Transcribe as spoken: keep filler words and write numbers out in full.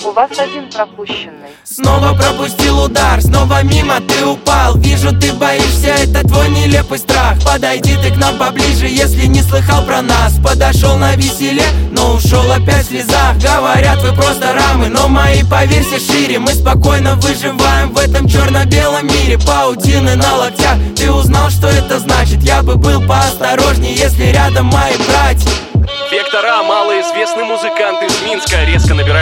У вас один пропущенный. Снова пропустил удар, снова мимо ты упал. Вижу, ты боишься, это твой нелепый страх. Подойди ты к нам поближе, если не слыхал про нас. Подошел на веселе, но ушел опять в слезах. Говорят, вы просто рамы, но мои, поверься, шире. Мы спокойно выживаем в этом черно-белом мире. Паутины на локтях, ты узнал, что это значит? Я бы был поосторожнее, если рядом мои братья. Вектор А, малоизвестный музыкант из Минска, резко набирает